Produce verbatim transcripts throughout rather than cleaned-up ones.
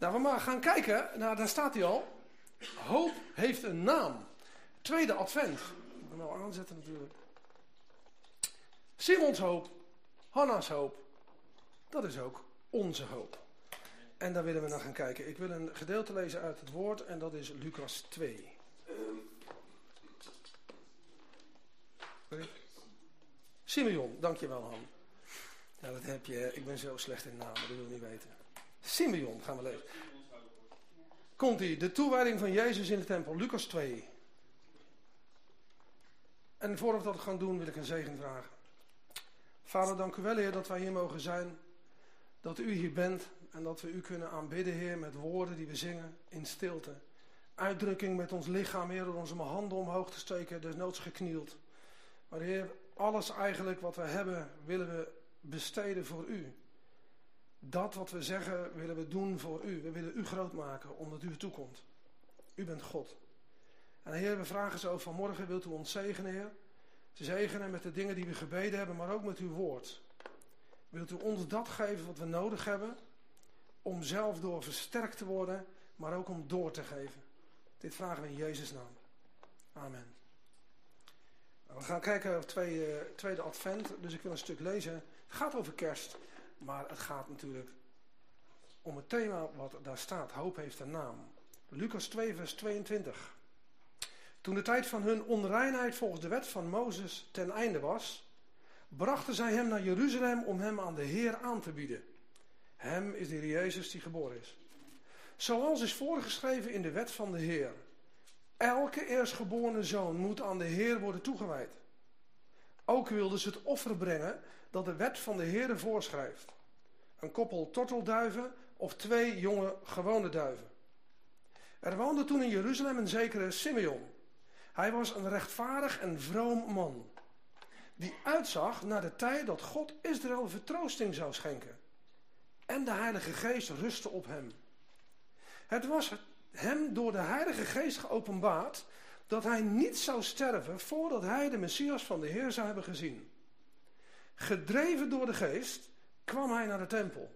Nou, we maar gaan kijken. Nou, daar staat hij al. Hoop heeft een naam. Tweede advent. Ik moet hem wel aanzetten natuurlijk. Simons hoop. Hanna's hoop. Dat is ook onze hoop. En daar willen we naar gaan kijken. Ik wil een gedeelte lezen uit het woord. En dat is Lucas twee. Sorry. Simeon, dankjewel Han. Ja, dat heb je. Ik ben zo slecht in namen, dat wil je niet weten. Simeon gaan we lezen. Komt-ie, de toewijding van Jezus in de tempel, Lucas twee. En voordat we dat gaan doen, wil ik een zegen vragen. Vader, dank u wel, Heer, dat wij hier mogen zijn. Dat u hier bent en dat we u kunnen aanbidden, Heer, met woorden die we zingen in stilte. Uitdrukking met ons lichaam, Heer, door onze handen omhoog te steken, desnoods geknield. Maar Heer, alles eigenlijk wat we hebben, willen we besteden voor u. Dat wat we zeggen, willen we doen voor u. We willen u groot maken, omdat u toekomt. U bent God. En Heer, we vragen zo vanmorgen, wilt u ons zegenen, Heer? Zegenen met de dingen die we gebeden hebben, maar ook met uw woord. Wilt u ons dat geven wat we nodig hebben, om zelf door versterkt te worden, maar ook om door te geven. Dit vragen we in Jezus' naam. Amen. We gaan kijken op tweede, tweede advent, dus ik wil een stuk lezen. Het gaat over kerst, maar het gaat natuurlijk om het thema wat daar staat. Hoop heeft een naam. Lucas twee vers tweeëntwintig. Toen de tijd van hun onreinheid volgens de wet van Mozes ten einde was, brachten zij hem naar Jeruzalem om hem aan de Heer aan te bieden. Hem is de Heer Jezus die geboren is. Zoals is voorgeschreven in de wet van de Heer. Elke eerstgeborene zoon moet aan de Heer worden toegewijd. Ook wilden ze het offer brengen dat de wet van de Heer voorschrijft. Een koppel tortelduiven of twee jonge gewone duiven. Er woonde toen in Jeruzalem een zekere Simeon. Hij was een rechtvaardig en vroom man, die uitzag naar de tijd dat God Israël vertroosting zou schenken. En de Heilige Geest rustte op hem. Het was hem door de Heilige Geest geopenbaard dat hij niet zou sterven voordat hij de Messias van de Heer zou hebben gezien. Gedreven door de Geest kwam hij naar de tempel.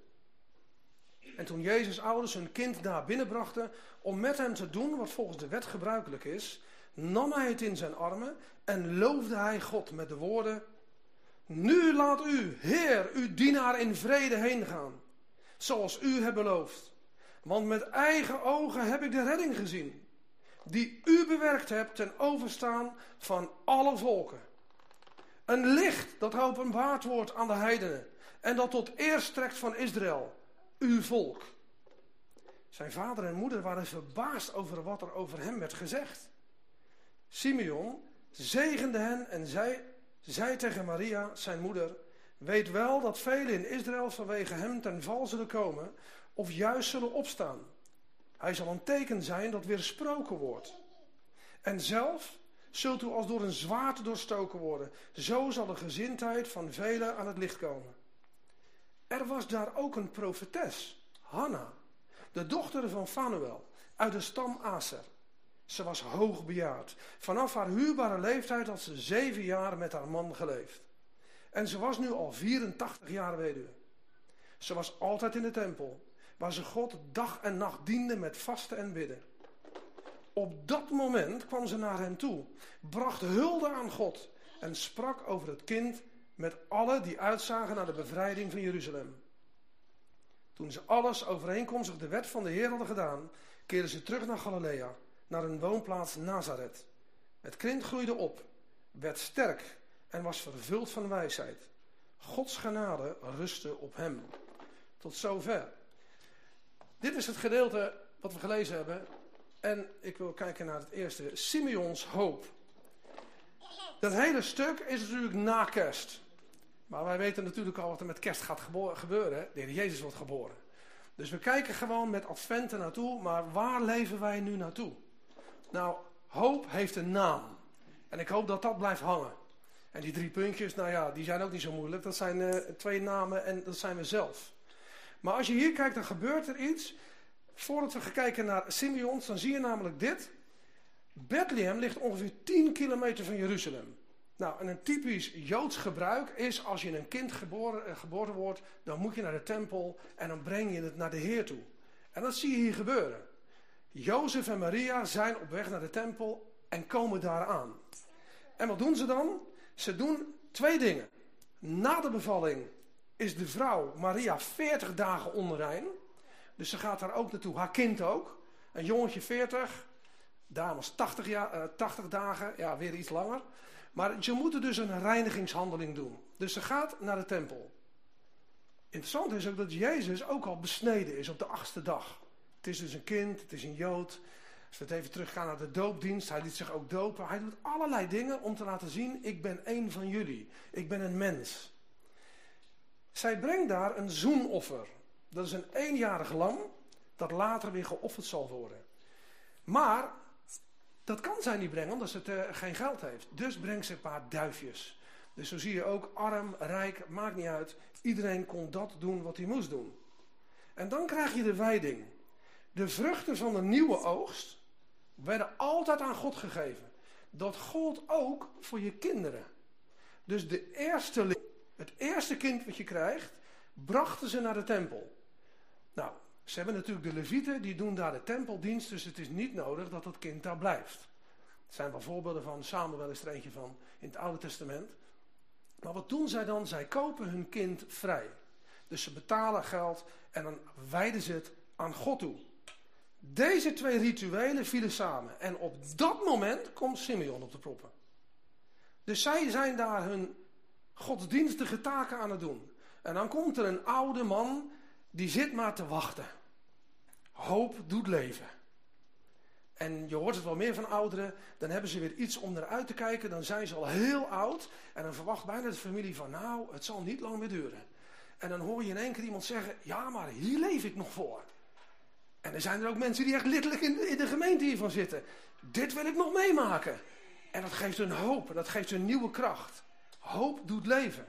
En toen Jezus' ouders hun kind daar binnenbrachten om met hem te doen wat volgens de wet gebruikelijk is, nam hij het in zijn armen en loofde hij God met de woorden: Nu laat u, Heer, uw dienaar in vrede heen gaan, zoals u hebt beloofd. Want met eigen ogen heb ik de redding gezien, die u bewerkt hebt ten overstaan van alle volken. Een licht dat geopenbaard wordt aan de heidenen en dat tot eer strekt van Israël, uw volk. Zijn vader en moeder waren verbaasd over wat er over hem werd gezegd. Simeon zegende hen en zei, zei tegen Maria, zijn moeder: Weet wel dat velen in Israël vanwege hem ten val zullen komen of juist zullen opstaan. Hij zal een teken zijn dat weersproken wordt. En zelf zult u als door een zwaard doorstoken worden. Zo zal de gezindheid van velen aan het licht komen. Er was daar ook een profetes, Hanna, de dochter van Fanuel, uit de stam Aser. Ze was hoogbejaard. Vanaf haar huwbare leeftijd had ze zeven jaar met haar man geleefd. En ze was nu al vierentachtig jaar weduwe. Ze was altijd in de tempel, waar ze God dag en nacht diende met vasten en bidden. Op dat moment kwam ze naar hem toe, bracht hulde aan God en sprak over het kind met allen die uitzagen naar de bevrijding van Jeruzalem. Toen ze alles overeenkomstig de wet van de Heer hadden gedaan, keerden ze terug naar Galilea, naar hun woonplaats Nazareth. Het kind groeide op, werd sterk en was vervuld van wijsheid. Gods genade rustte op hem. Tot zover. Dit is het gedeelte wat we gelezen hebben. En ik wil kijken naar het eerste. Simeons hoop. Dat hele stuk is natuurlijk na kerst. Maar wij weten natuurlijk al wat er met kerst gaat gebo- gebeuren. De Heer Jezus wordt geboren. Dus we kijken gewoon met adventen naartoe. Maar waar leven wij nu naartoe? Nou, hoop heeft een naam. En ik hoop dat dat blijft hangen. En die drie puntjes, nou ja, die zijn ook niet zo moeilijk. Dat zijn uh, twee namen en dat zijn we zelf. Maar als je hier kijkt, dan gebeurt er iets. Voordat we gaan kijken naar Simeons, dan zie je namelijk dit. Bethlehem ligt ongeveer tien kilometer van Jeruzalem. Nou, en een typisch Joods gebruik is, als je een kind geboren, uh, geboren wordt, dan moet je naar de tempel en dan breng je het naar de Heer toe. En dat zie je hier gebeuren. Jozef en Maria zijn op weg naar de tempel en komen daar aan. En wat doen ze dan? Ze doen twee dingen. Na de bevalling is de vrouw Maria veertig dagen onrein. Dus ze gaat daar ook naartoe, haar kind ook. Een jongetje veertig, dames tachtig, ja, uh, tachtig dagen, ja weer iets langer. Maar ze moeten dus een reinigingshandeling doen. Dus ze gaat naar de tempel. Interessant is ook dat Jezus ook al besneden is op de achtste dag. Het is dus een kind, het is een Jood. Als we het even teruggaan naar de doopdienst, hij liet zich ook dopen. Hij doet allerlei dingen om te laten zien, ik ben één van jullie. Ik ben een mens. Zij brengt daar een zoenoffer. Dat is een eenjarig lam dat later weer geofferd zal worden. Maar dat kan zij niet brengen omdat ze te, geen geld heeft. Dus brengt ze een paar duifjes. Dus zo zie je ook arm, rijk, maakt niet uit. Iedereen kon dat doen wat hij moest doen. En dan krijg je de wijding. De vruchten van de nieuwe oogst werden altijd aan God gegeven. Dat gold ook voor je kinderen. Dus de eerste, het eerste kind wat je krijgt, brachten ze naar de tempel. Nou, ze hebben natuurlijk de levieten, die doen daar de tempeldienst, dus het is niet nodig dat dat kind daar blijft. Er zijn wel voorbeelden van, Samuel is er eentje van in het Oude Testament. Maar wat doen zij dan? Zij kopen hun kind vrij. Dus ze betalen geld en dan wijden ze het aan God toe. Deze twee rituelen vielen samen. En op dat moment komt Simeon op de proppen. Dus zij zijn daar hun godsdienstige taken aan het doen. En dan komt er een oude man, die zit maar te wachten. Hoop doet leven. En je hoort het wel meer van ouderen, dan hebben ze weer iets om naar uit te kijken, dan zijn ze al heel oud. En dan verwacht bijna de familie van, nou, het zal niet lang meer duren. En dan hoor je in één keer iemand zeggen, ja, maar hier leef ik nog voor. En er zijn er ook mensen die echt letterlijk in de, in de gemeente hiervan zitten. Dit wil ik nog meemaken. En dat geeft hun hoop, dat geeft hun nieuwe kracht. Hoop doet leven.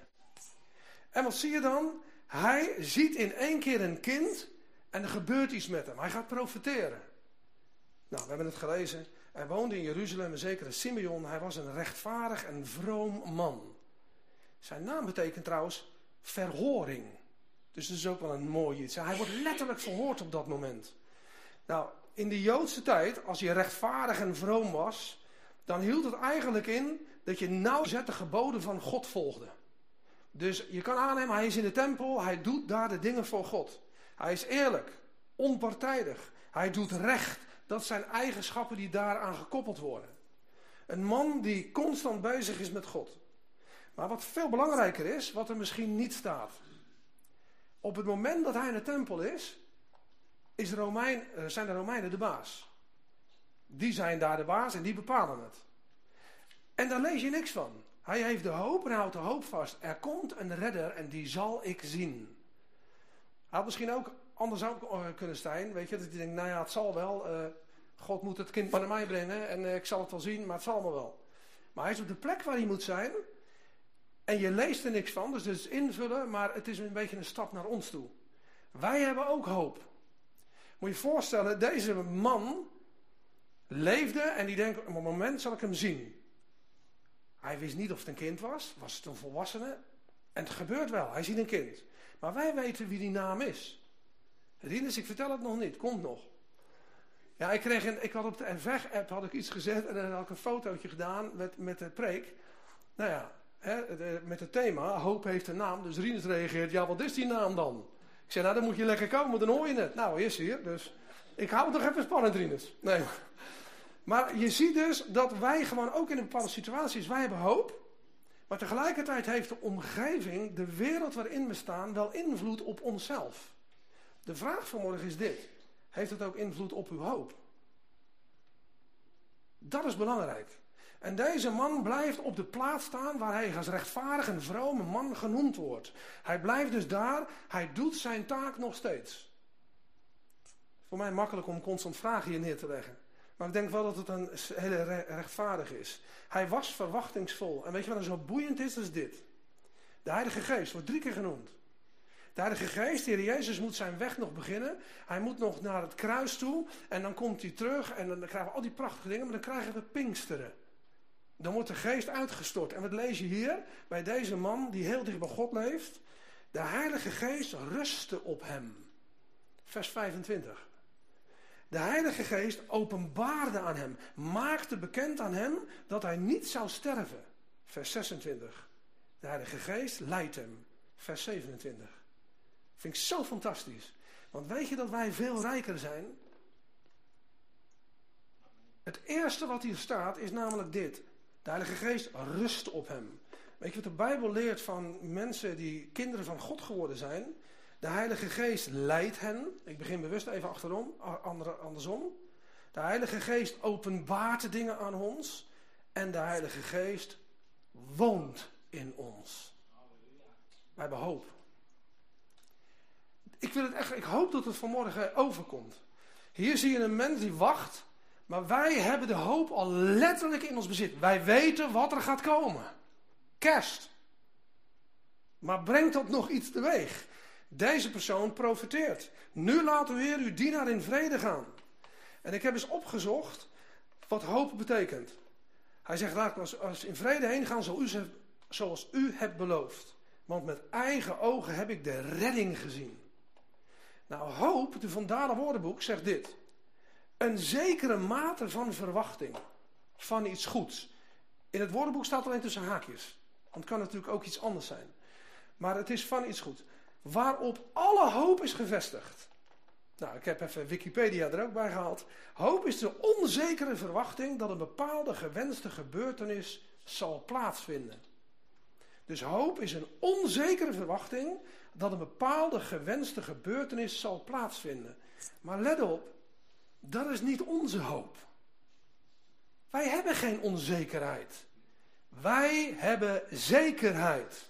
En wat zie je dan? Hij ziet in één keer een kind en er gebeurt iets met hem. Hij gaat profeteren. Nou, we hebben het gelezen. Hij woonde in Jeruzalem, een zekere Simeon. Hij was een rechtvaardig en vroom man. Zijn naam betekent trouwens verhoring. Dus dat is ook wel een mooi iets. Hij wordt letterlijk verhoord op dat moment. Nou, in de Joodse tijd, als je rechtvaardig en vroom was, dan hield het eigenlijk in dat je nauwgezet de geboden van God volgde. Dus je kan aannemen, hij is in de tempel, hij doet daar de dingen voor God. Hij is eerlijk, onpartijdig, hij doet recht. Dat zijn eigenschappen die daaraan gekoppeld worden. Een man die constant bezig is met God. Maar wat veel belangrijker is, wat er misschien niet staat. Op het moment dat hij in de tempel is, is de Romein, zijn de Romeinen de baas. Die zijn daar de baas en die bepalen het. En daar lees je niks van. Hij heeft de hoop en houdt de hoop vast. Er komt een redder en die zal ik zien. Hij had misschien ook anders ook kunnen zijn. Weet je, dat hij denkt, nou ja, het zal wel. Uh, God moet het kind maar naar mij brengen en uh, ik zal het wel zien, maar het zal me wel. Maar hij is op de plek waar hij moet zijn. En je leest er niks van, dus het is invullen, maar het is een beetje een stap naar ons toe. Wij hebben ook hoop. Moet je je voorstellen, deze man leefde en die denkt, op een moment zal ik hem zien. Hij wist niet of het een kind was, was het een volwassene. En het gebeurt wel, hij ziet een kind. Maar wij weten wie die naam is. Rinus, ik vertel het nog niet, komt nog. Ja, ik kreeg een, ik had op de Weg-app had ik iets gezet en dan had ik een fotootje gedaan met, met de preek. Nou ja, hè, de, met het thema, hoop heeft een naam. Dus Rinus reageert, ja, wat is die naam dan? Ik zei, nou, dan moet je lekker komen, dan hoor je het. Nou, is hier, dus ik hou het nog even spannend, Rinus. Nee. Maar je ziet dus dat wij gewoon ook in een bepaalde situaties, wij hebben hoop. Maar tegelijkertijd heeft de omgeving, de wereld waarin we staan, wel invloed op onszelf. De vraag vanmorgen is dit. Heeft het ook invloed op uw hoop? Dat is belangrijk. En deze man blijft op de plaats staan waar hij als rechtvaardig en vrome man genoemd wordt. Hij blijft dus daar, hij doet zijn taak nog steeds. Voor mij makkelijk om constant vragen hier neer te leggen. Maar ik denk wel dat het een hele rechtvaardig is. Hij was verwachtingsvol. En weet je wat er zo boeiend is? Dat is dit. De Heilige Geest wordt drie keer genoemd. De Heilige Geest, de Heer Jezus, moet zijn weg nog beginnen. Hij moet nog naar het kruis toe. En dan komt hij terug. En dan krijgen we al die prachtige dingen. Maar dan krijgen we Pinksteren. Dan wordt de Geest uitgestort. En wat lees je hier? Bij deze man die heel dicht bij God leeft. De Heilige Geest rustte op hem. Vers vijfentwintig. De Heilige Geest openbaarde aan hem, maakte bekend aan hem dat hij niet zou sterven. Vers zesentwintig. De Heilige Geest leidt hem. Vers zevenentwintig. Vind ik zo fantastisch. Want weet je dat wij veel rijker zijn? Het eerste wat hier staat is namelijk dit. De Heilige Geest rust op hem. Weet je wat de Bijbel leert van mensen die kinderen van God geworden zijn? De Heilige Geest leidt hen. Ik begin bewust even achterom, andere, andersom. De Heilige Geest openbaart dingen aan ons. En de Heilige Geest woont in ons. Wij hebben hoop. Ik, wil het echt, ik hoop dat het vanmorgen overkomt. Hier zie je een mens die wacht. Maar wij hebben de hoop al letterlijk in ons bezit. Wij weten wat er gaat komen. Kerst. Maar brengt dat nog iets teweeg? Deze persoon profeteert. Nu laat uw Heer uw dienaar in vrede gaan. En ik heb eens opgezocht wat hoop betekent. Hij zegt, laat als, als in vrede heen gaan zoals u, zoals u hebt beloofd. Want met eigen ogen heb ik de redding gezien. Nou, hoop, de Van Dalen woordenboek, zegt dit. Een zekere mate van verwachting. Van iets goeds. In het woordenboek staat alleen tussen haakjes. Want het kan natuurlijk ook iets anders zijn. Maar het is van iets goeds. Waarop alle hoop is gevestigd. Nou, ik heb even Wikipedia er ook bij gehaald. Hoop is de onzekere verwachting dat een bepaalde gewenste gebeurtenis zal plaatsvinden. Dus hoop is een onzekere verwachting dat een bepaalde gewenste gebeurtenis zal plaatsvinden. Maar let op, dat is niet onze hoop. Wij hebben geen onzekerheid. Wij hebben zekerheid.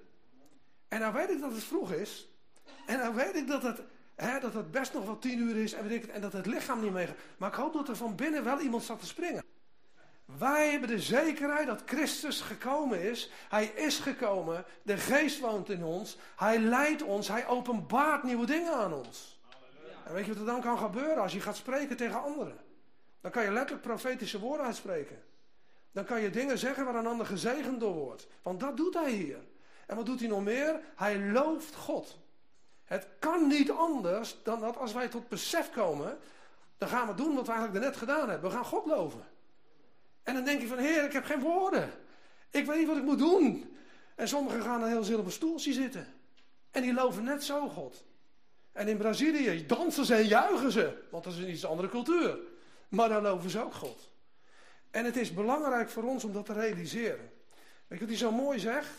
En nou weet ik dat het vroeg is. En nou weet ik dat het, hè, dat het best nog wel tien uur is. En, weet ik, en dat het lichaam niet meegaat. Maar ik hoop dat er van binnen wel iemand staat te springen. Wij hebben de zekerheid dat Christus gekomen is. Hij is gekomen. De Geest woont in ons. Hij leidt ons. Hij openbaart nieuwe dingen aan ons. En weet je wat er dan kan gebeuren als je gaat spreken tegen anderen? Dan kan je letterlijk profetische woorden uitspreken. Dan kan je dingen zeggen waar een ander gezegend door wordt. Want dat doet hij hier. En wat doet hij nog meer? Hij looft God. Het kan niet anders dan dat als wij tot besef komen, dan gaan we doen wat we eigenlijk net gedaan hebben. We gaan God loven. En dan denk je van, Heer, ik heb geen woorden. Ik weet niet wat ik moet doen. En sommigen gaan een heel zin op een stoeltje zitten. En die loven net zo God. En in Brazilië dansen ze en juichen ze. Want dat is een iets andere cultuur. Maar dan loven ze ook God. En het is belangrijk voor ons om dat te realiseren. Weet je wat hij zo mooi zegt?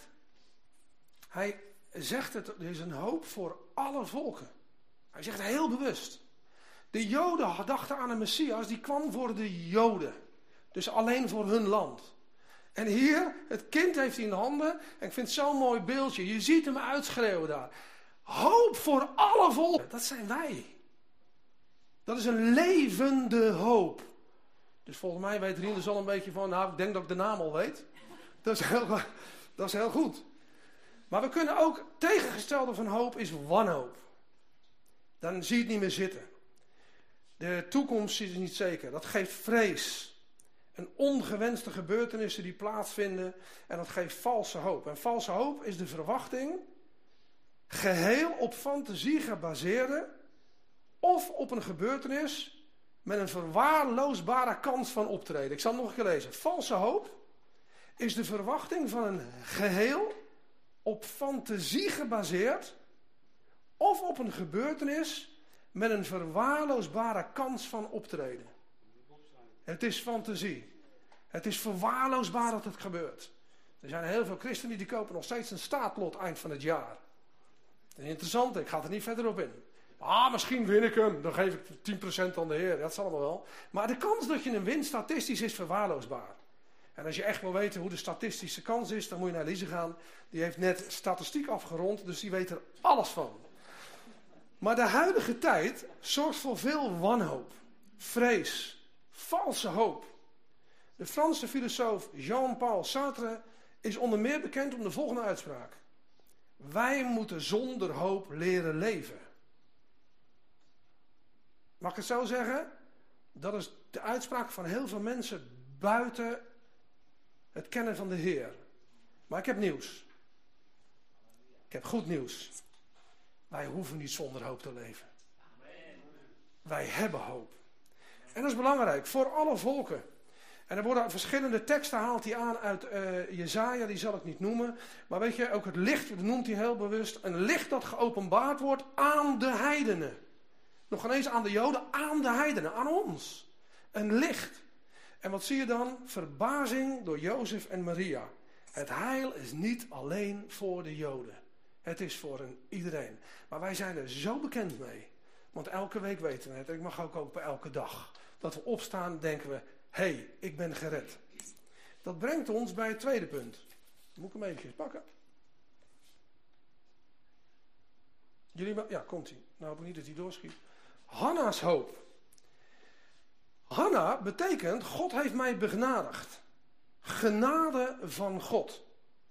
Hij zegt het, er is een hoop voor alle volken. Hij zegt het heel bewust. De Joden dachten aan een Messias, die kwam voor de Joden. Dus alleen voor hun land. En hier, het kind heeft hij in de handen. En ik vind het zo'n mooi beeldje. Je ziet hem uitschreeuwen daar. Hoop voor alle volken. Dat zijn wij. Dat is een levende hoop. Dus volgens mij weet Rien dus al een beetje van, nou, ik denk dat ik de naam al weet. Dat is heel, dat is heel goed. Maar we kunnen ook, tegengestelde van hoop is wanhoop. Dan zie je het niet meer zitten. De toekomst is niet zeker. Dat geeft vrees. En ongewenste gebeurtenissen die plaatsvinden. En dat geeft valse hoop. En valse hoop is de verwachting geheel op fantasie gebaseerde. Of op een gebeurtenis met een verwaarloosbare kans van optreden. Ik zal het nog een keer lezen. Valse hoop is de verwachting van een geheel op fantasie gebaseerd. Of op een gebeurtenis met een verwaarloosbare kans van optreden. Het is fantasie. Het is verwaarloosbaar dat het gebeurt. Er zijn heel veel christenen die kopen nog steeds een staatlot eind van het jaar. Dat is interessant, ik ga er niet verder op in. Ah, misschien win ik hem, dan geef ik tien procent aan de Heer. Dat zal allemaal wel. Maar de kans dat je hem wint statistisch is verwaarloosbaar. En als je echt wil weten hoe de statistische kans is, dan moet je naar Lise gaan. Die heeft net statistiek afgerond, dus die weet er alles van. Maar de huidige tijd zorgt voor veel wanhoop, vrees, valse hoop. De Franse filosoof Jean-Paul Sartre is onder meer bekend om de volgende uitspraak. Wij moeten zonder hoop leren leven. Mag ik het zo zeggen? Dat is de uitspraak van heel veel mensen buiten het kennen van de Heer. Maar ik heb nieuws. Ik heb goed nieuws. Wij hoeven niet zonder hoop te leven. Wij hebben hoop. En dat is belangrijk, voor alle volken. En er worden verschillende teksten, haalt hij aan uit uh, Jesaja, die zal ik niet noemen. Maar weet je, ook het licht, dat noemt hij heel bewust. Een licht dat geopenbaard wordt aan de heidenen. Nog ineens aan de Joden, aan de heidenen, aan ons. Een licht. En wat zie je dan? Verbazing door Jozef en Maria. Het heil is niet alleen voor de Joden. Het is voor een iedereen. Maar wij zijn er zo bekend mee. Want elke week weten we het. En ik mag ook ook bij elke dag. Dat we opstaan, denken we, hé, hey, ik ben gered. Dat brengt ons bij het tweede punt. Moet ik hem eventjes pakken? Jullie, ja, komt ie. Nou, hoop ik niet dat hij doorschiet. Hanna's hoop. Hanna betekent, God heeft mij begenadigd. Genade van God.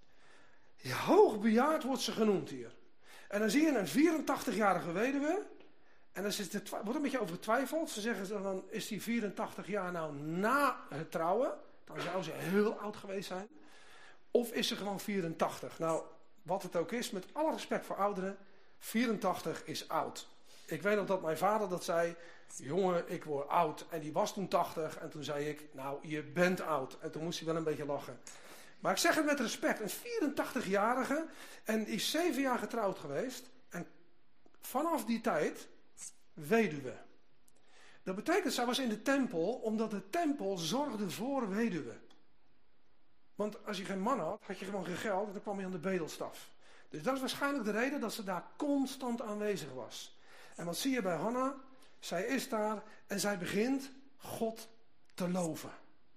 Hoogbejaard wordt ze genoemd hier. En dan zie je een vierentachtigjarige weduwe. En dan is het, wordt een beetje over getwijfeld. Ze zeggen dan, is die vierentachtig jaar nou na het trouwen? Dan zou ze heel oud geweest zijn. Of is ze gewoon vierentachtig? Nou, wat het ook is, met alle respect voor ouderen. vierentachtig is oud. Ik weet nog dat mijn vader dat zei. Jongen, ik word oud. En die was toen tachtig. En toen zei ik, nou, je bent oud. En toen moest hij wel een beetje lachen. Maar ik zeg het met respect. Een vierentachtigjarige. En die is zeven jaar getrouwd geweest. En vanaf die tijd weduwe. Dat betekent, zij was in de tempel. Omdat de tempel zorgde voor weduwe. Want als je geen man had, had je gewoon geen geld. En dan kwam je aan de bedelstaf. Dus dat is waarschijnlijk de reden dat ze daar constant aanwezig was. En wat zie je bij Hanna? Zij is daar en zij begint God te loven.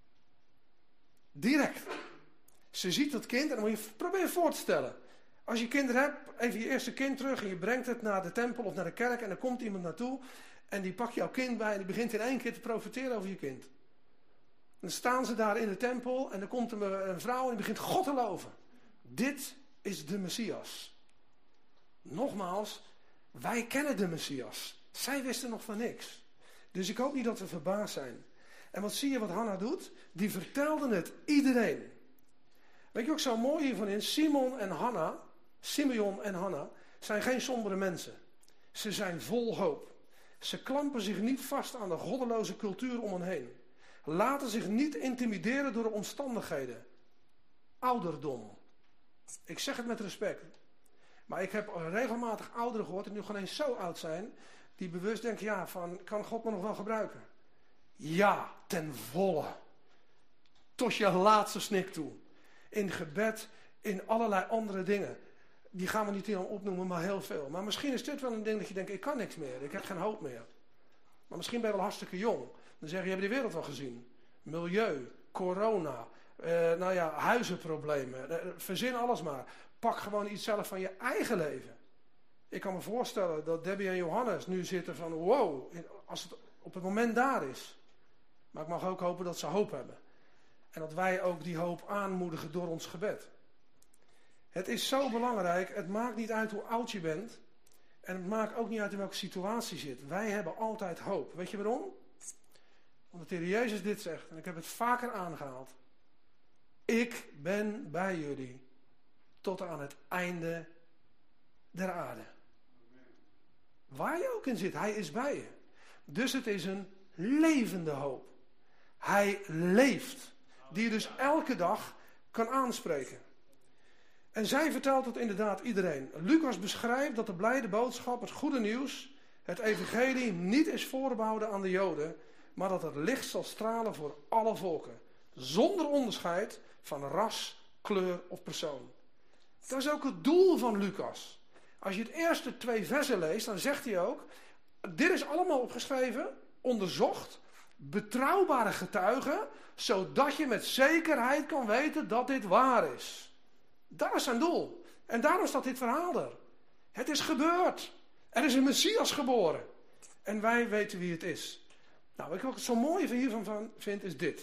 Direct. Ze ziet dat kind en dan moet je probeer je voor te stellen. Als je kinderen hebt, even je eerste kind terug en je brengt het naar de tempel of naar de kerk en er komt iemand naartoe en die pakt jouw kind bij en die begint in één keer te profiteren over je kind. Dan staan ze daar in de tempel en er komt een, een vrouw en die begint God te loven. Dit is de Messias. Nogmaals, wij kennen de Messias. Zij wisten nog van niks. Dus ik hoop niet dat we verbaasd zijn. En wat zie je wat Hanna doet? Die vertelden het iedereen. Weet je ook zo mooi hiervan in? Simon en Hanna, Simeon en Hanna, zijn geen sombere mensen. Ze zijn vol hoop. Ze klampen zich niet vast aan de goddeloze cultuur om hen heen. Laten zich niet intimideren door de omstandigheden. Ouderdom. Ik zeg het met respect. Maar ik heb regelmatig ouderen gehoord, die nu gewoon eens zo oud zijn, die bewust denken, ja, van, kan God me nog wel gebruiken? Ja, ten volle. Tot je laatste snik toe. In gebed, in allerlei andere dingen. Die gaan we niet hier opnoemen, maar heel veel. Maar misschien is dit wel een ding dat je denkt, ik kan niks meer, ik heb geen hoop meer. Maar misschien ben je wel hartstikke jong. Dan zeg je, je hebt de wereld wel gezien. Milieu, corona, uh, nou ja, huizenproblemen. Uh, verzin alles maar. Pak gewoon iets zelf van je eigen leven. Ik kan me voorstellen dat Debbie en Johannes nu zitten van wow, als het op het moment daar is. Maar ik mag ook hopen dat ze hoop hebben. En dat wij ook die hoop aanmoedigen door ons gebed. Het is zo belangrijk, het maakt niet uit hoe oud je bent. En het maakt ook niet uit in welke situatie je zit. Wij hebben altijd hoop. Weet je waarom? Omdat de Heer Jezus dit zegt, en ik heb het vaker aangehaald. Ik ben bij jullie tot aan het einde der aarde. Waar je ook in zit, hij is bij je. Dus het is een levende hoop. Hij leeft. Die je dus elke dag kan aanspreken. En zij vertelt het inderdaad iedereen. Lucas beschrijft dat de blijde boodschap, het goede nieuws, het evangelie niet is voorbehouden aan de Joden, maar dat het licht zal stralen voor alle volken. Zonder onderscheid van ras, kleur of persoon. Dat is ook het doel van Lucas. Als je het eerste twee versen leest, dan zegt hij ook, dit is allemaal opgeschreven, onderzocht, betrouwbare getuigen, zodat je met zekerheid kan weten dat dit waar is. Dat is zijn doel. En daarom staat dit verhaal er. Het is gebeurd. Er is een Messias geboren. En wij weten wie het is. Nou, wat ik ook zo mooi hiervan vind, is dit.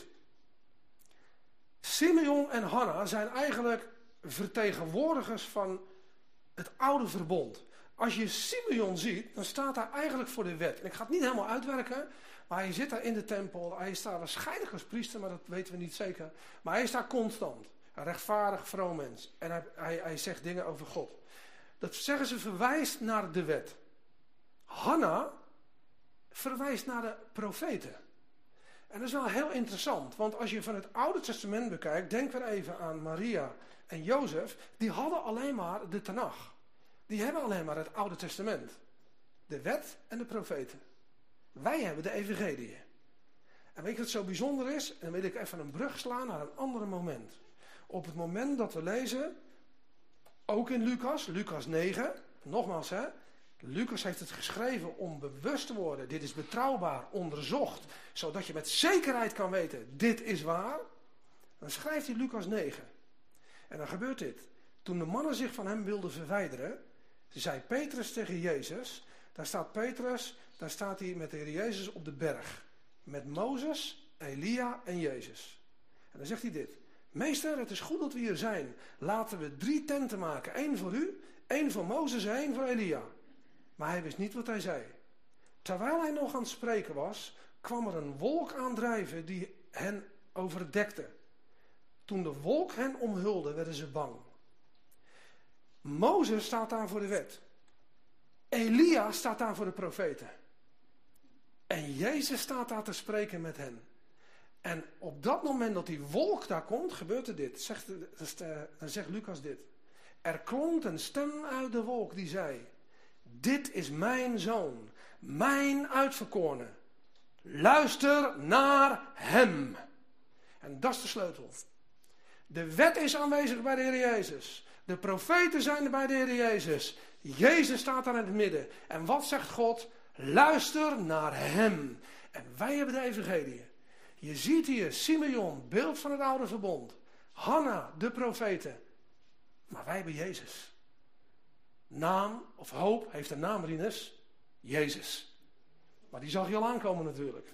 Simeon en Hanna zijn eigenlijk vertegenwoordigers van het oude verbond. Als je Simeon ziet, dan staat hij eigenlijk voor de wet. En ik ga het niet helemaal uitwerken, maar hij zit daar in de tempel. Hij staat waarschijnlijk als priester, maar dat weten we niet zeker. Maar hij is daar constant. Een rechtvaardig, vroom mens. En hij, hij, hij zegt dingen over God. Dat zeggen ze verwijst naar de wet. Hanna verwijst naar de profeten. En dat is wel heel interessant, want als je van het Oude Testament bekijkt, denk weer even aan Maria en Jozef, die hadden alleen maar de Tanach. Die hebben alleen maar het Oude Testament. De wet en de profeten. Wij hebben de evangelie. En weet je wat zo bijzonder is? En dan wil ik even een brug slaan naar een ander moment. Op het moment dat we lezen, ook in Lucas, Lucas negen, nogmaals hè, Lucas heeft het geschreven om bewust te worden, dit is betrouwbaar, onderzocht, zodat je met zekerheid kan weten, dit is waar. Dan schrijft hij Lucas negen. En dan gebeurt dit. Toen de mannen zich van hem wilden verwijderen, zei Petrus tegen Jezus, daar staat Petrus, daar staat hij met de Heer Jezus op de berg. Met Mozes, Elia en Jezus. En dan zegt hij dit. Meester, het is goed dat we hier zijn. Laten we drie tenten maken. Eén voor u, één voor Mozes en één voor Elia. Maar hij wist niet wat hij zei. Terwijl hij nog aan het spreken was, kwam er een wolk aandrijven die hen overdekte. Toen de wolk hen omhulde, werden ze bang. Mozes staat daar voor de wet. Elia staat daar voor de profeten. En Jezus staat daar te spreken met hen. En op dat moment dat die wolk daar komt, gebeurt er dit. Zegt, dan zegt Lucas dit. Er klonk een stem uit de wolk die zei, dit is mijn zoon, mijn uitverkorene. Luister naar hem. En dat is de sleutel. De wet is aanwezig bij de Heer Jezus. De profeten zijn er bij de Heer Jezus. Jezus staat daar in het midden. En wat zegt God? Luister naar hem. En wij hebben de evangelie. Je ziet hier Simeon, beeld van het oude verbond. Hanna, de profeten. Maar wij hebben Jezus. Naam of hoop heeft een naam, Rinus. Jezus. Maar die zag je al aankomen natuurlijk.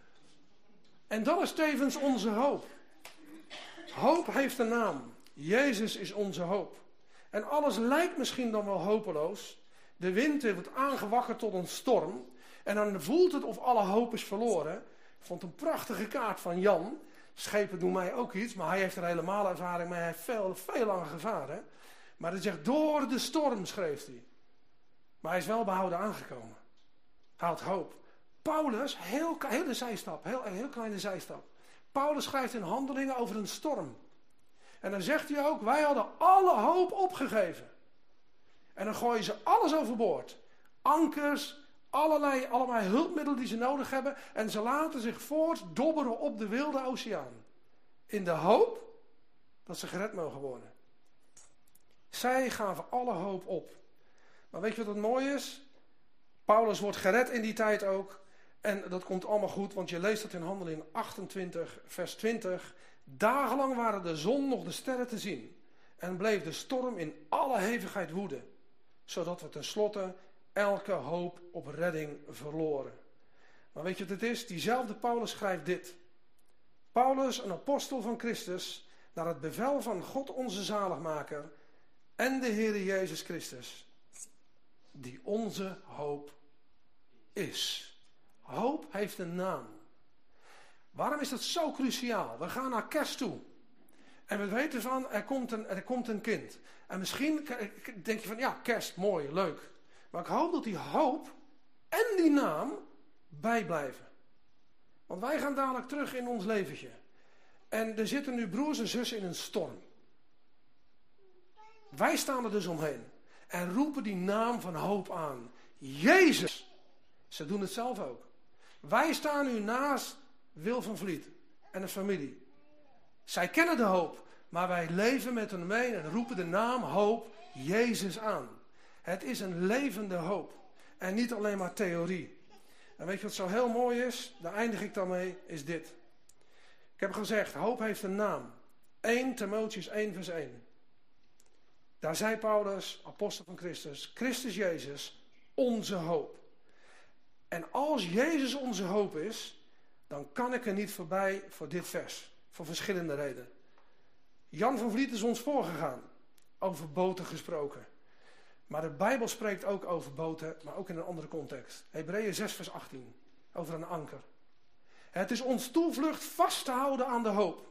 En dat is tevens onze hoop. Hoop heeft een naam. Jezus is onze hoop. En alles lijkt misschien dan wel hopeloos. De wind wordt aangewakkerd tot een storm. En dan voelt het of alle hoop is verloren. Ik vond een prachtige kaart van Jan. Schepen doen mij ook iets, maar hij heeft er helemaal ervaring mee. Hij heeft veel, veel langer gevaren. Maar hij zegt, door de storm schreef hij. Maar hij is wel behouden aangekomen. Hij had hoop. Paulus, heel, hele zijstap, heel, heel kleine zijstap. Paulus schrijft in Handelingen over een storm. En dan zegt hij ook, wij hadden alle hoop opgegeven. En dan gooien ze alles overboord. Ankers, allerlei, allerlei hulpmiddelen die ze nodig hebben. En ze laten zich voortdobberen op de wilde oceaan. In de hoop dat ze gered mogen worden. Zij gaven alle hoop op. Maar weet je wat het mooie is? Paulus wordt gered in die tijd ook. En dat komt allemaal goed, want je leest dat in Handelingen achtentwintig, vers twintig. Dagenlang waren de zon nog de sterren te zien. En bleef de storm in alle hevigheid woeden. Zodat we tenslotte elke hoop op redding verloren. Maar weet je wat het is? Diezelfde Paulus schrijft dit. Paulus, een apostel van Christus, naar het bevel van God onze zaligmaker en de Heere Jezus Christus, die onze hoop is. Hoop heeft een naam. Waarom is dat zo cruciaal? We gaan naar kerst toe. En we weten van, er komt een, er komt een kind. En misschien denk je van, ja, kerst, mooi, leuk. Maar ik hoop dat die hoop en die naam bijblijven. Want wij gaan dadelijk terug in ons leventje. En er zitten nu broers en zussen in een storm. Wij staan er dus omheen. En roepen die naam van hoop aan. Jezus. Ze doen het zelf ook. Wij staan nu naast Wil van Vliet en de familie. Zij kennen de hoop. Maar wij leven met hen mee en roepen de naam hoop Jezus aan. Het is een levende hoop. En niet alleen maar theorie. En weet je wat zo heel mooi is? Daar eindig ik dan mee, is dit. Ik heb gezegd, hoop heeft een naam. Eerste Timotheüs één vers één. Daar zei Paulus, apostel van Christus, Christus Jezus, onze hoop. En als Jezus onze hoop is, dan kan ik er niet voorbij voor dit vers. Voor verschillende redenen. Jan van Vliet is ons voorgegaan. Over boten gesproken. Maar de Bijbel spreekt ook over boten, maar ook in een andere context. Hebreeën zes vers achttien. Over een anker. Het is ons toevlucht vast te houden aan de hoop.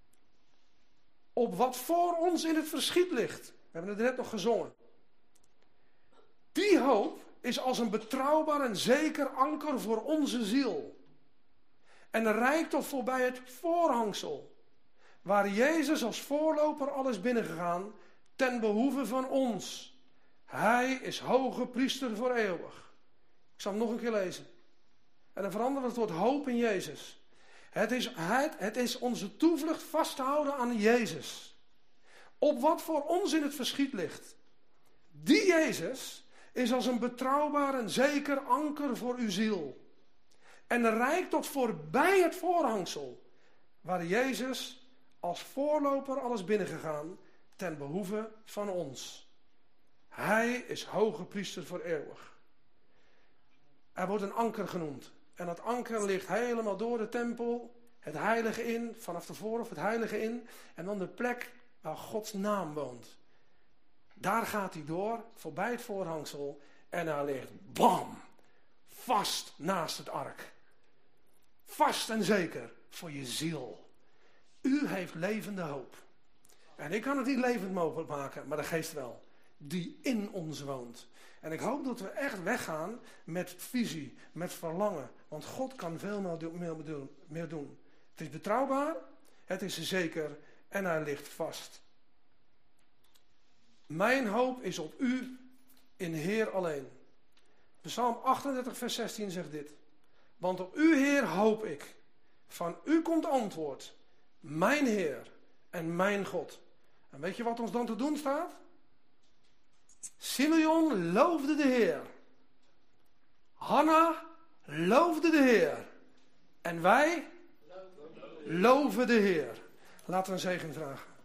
Op wat voor ons in het verschiet ligt. We hebben het net nog gezongen. Die hoop is als een betrouwbaar en zeker anker voor onze ziel. En reikt tot voorbij het voorhangsel, waar Jezus als voorloper al is binnengegaan, ten behoeve van ons. Hij is hoge priester voor eeuwig. Ik zal hem nog een keer lezen. En dan veranderen we het woord hoop in Jezus. Het is, het, het is onze toevlucht vast te houden aan Jezus. Op wat voor ons in het verschiet ligt. Die Jezus is als een betrouwbaar en zeker anker voor uw ziel. En reikt tot voorbij het voorhangsel, waar Jezus als voorloper al is binnengegaan, ten behoeve van ons. Hij is hoge priester voor eeuwig. Er wordt een anker genoemd. En dat anker ligt helemaal door de tempel, het heilige in, vanaf de voorhof het heilige in. En dan de plek waar Gods naam woont. Daar gaat hij door, voorbij het voorhangsel. En hij ligt, bam, vast naast het ark. Vast en zeker voor je ziel. U heeft levende hoop. En ik kan het niet levend mogelijk maken, maar de geest wel. Die in ons woont. En ik hoop dat we echt weggaan met visie, met verlangen. Want God kan veel meer doen. Meer doen. Het is betrouwbaar, het is zeker en hij ligt vast. Mijn hoop is op u in Heer alleen. Psalm achtendertig vers zestien zegt dit. Want op u Heer hoop ik. Van u komt antwoord. Mijn Heer en mijn God. En weet je wat ons dan te doen staat? Simeon loofde de Heer. Hanna loofde de Heer. En wij loven de Heer. Laten we een zegen vragen.